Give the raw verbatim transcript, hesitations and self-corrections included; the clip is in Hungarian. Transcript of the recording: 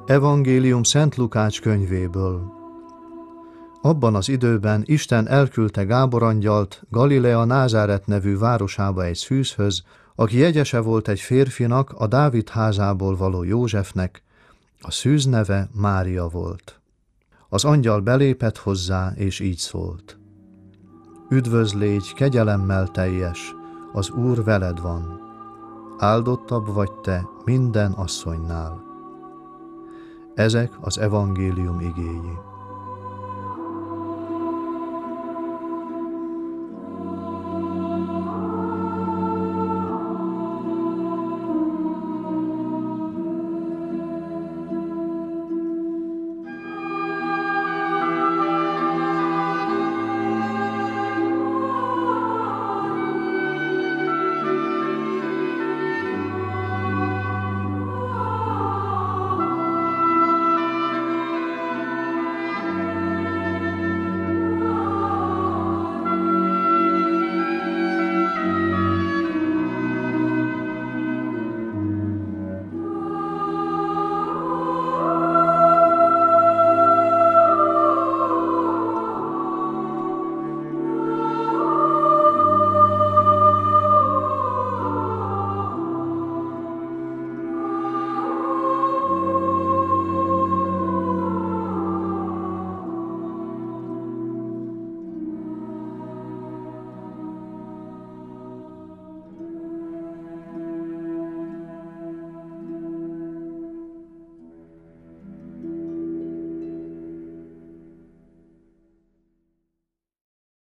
Evangélium Szent Lukács könyvéből. Abban az időben Isten elküldte Gábor angyalt Galilea Názáret nevű városába egy szűzhöz, aki jegyese volt egy férfinak, a Dávid házából való Józsefnek, a szűz neve Mária volt. Az angyal belépett hozzá, és így szólt: Üdvözl légy, kegyelemmel teljes, az Úr veled van. Áldottabb vagy te minden asszonynál. Ezek az evangélium igéi.